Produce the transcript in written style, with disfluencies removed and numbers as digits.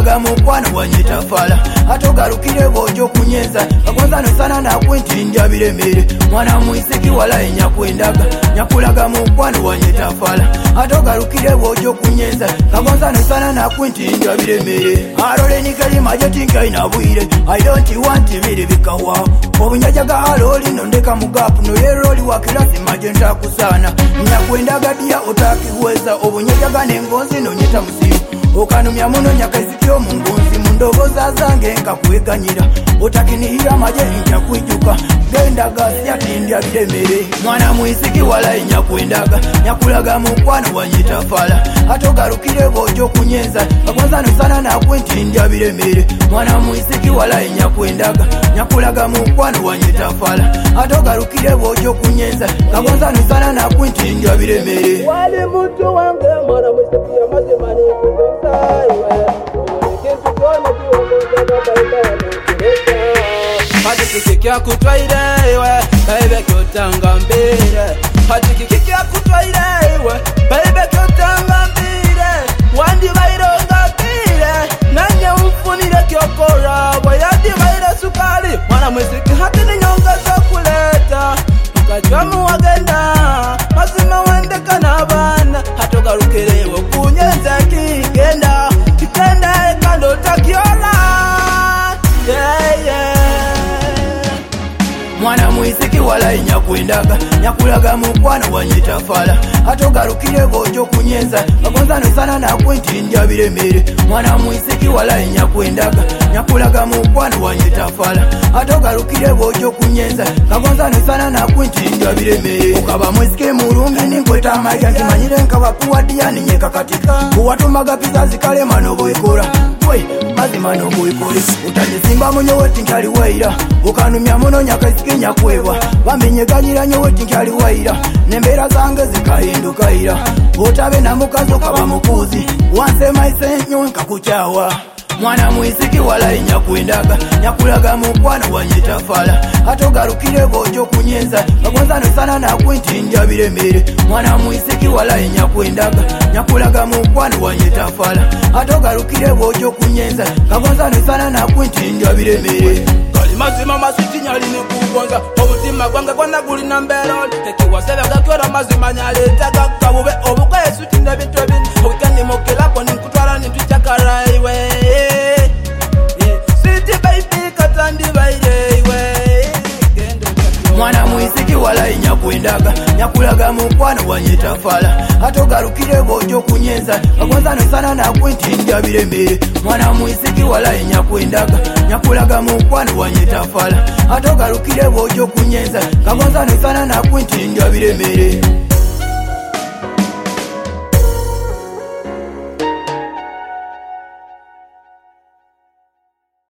nyakulaga mukwano wanyetafala atogarukire bojo kunyenza kagonza nosana na kwenti ndya biremere mwana mwisiki wala enyakwendaga nyakulaga mukwano wanyetafala atogarukire bojo kunyenza kagonza nosana na kwenti ndya biremere arole nikali majeti nkaina bwire I don't want biri bikawa obunyajaga aloli nondeka mugapu no yeroli wakilasi majenta kusana nyakwendaga dia otakiweza obunyajaga nengonzi nonyeta musimu okanumya muno nyakaisikyo mungonzi mundogoza zange nkakweganyira otakinihira maje njakwijuka gendaga syatindya biremere mwana mwisiki wala nyakwendaga nyakulaga mukwano wanyetafala atogarukire bojo kunyenza kagonza nosana na kwenti ndya biremere mwana mwisiki wala nyakwendaga nyakulaga mukwano wanyetafala atogarukire bojo kunyenza kagonza nosana na kwenti ndya biremere wali muntu wange mwana mwisiki amazimani hati kikikya kutwairewe baibe kyotanga mbire hati kikikya kutwairewe baibe kyotanga mbire wandi baironga mbire nanye umfunire kyokora wayadi baire sukali mwana mwisiki hati ni nyonga za kuleta ukajamu wagenda mazima wendeka na bana hatogarukirewe kunyenza kigenda kikenda ekando takiola mwana mwisiki wala nyakwendaga nyakulaga mukwano wanyetafala atogarukire bojo kunyenza kagonza nosana na kwenti ndya biremere mwana mwisiki wala nyakwendaga nyakulaga mukwano wanyetafala atogarukire bojo kunyenza kagonza nosana na kwenti ndya biremere ukaba mwisiki mulungi ninkweta amaja nkimanyire nkabakuwadia ninyeka katika kuwatumaga pisa zikale manoboikora we mazima noboikore utanyisimba munyo weti nkyali waira ukanumya muno nyakaisiki nyakwebwa bamenyeganyira nyo weti nkyali waira nembera zange zikahindukaira otabe na mukazi okaba mukuzi wansemaise nyo nkakuchawa mwana mwisiki wala nyakwendaga nyakulaga mukwano wanyetafala atogarukire bojo kunyenza kagonza nosana na kwenti ndya biremere mwana mwisiki wala nyakwendaga nyakulaga mukwano wanyetafala atogarukire bojo kunyenza kagonza nosana na kwenti ndya biremere mazima masiti nyali nikubonga obutima gwange gwana guli na mberoli tekiwasebaga kyora mazima nyaletaga kabube obuka yesuti ndabitwe bini obukani mokelako ninkutwala nitwicakaraiwe siti baby katandi baireiwe mwana mwisiki wala nyakwendaga nyakulaga mukwano wanyetafala atogarukire bojo kunyenza kagonza nosana na kwenti ndya biremere mwana mwisiki wala nyakwendaga nyakulaga mukwano wanyetafala atogarukire bojo kunyenza kagonza nosana na kwenti ndya biremere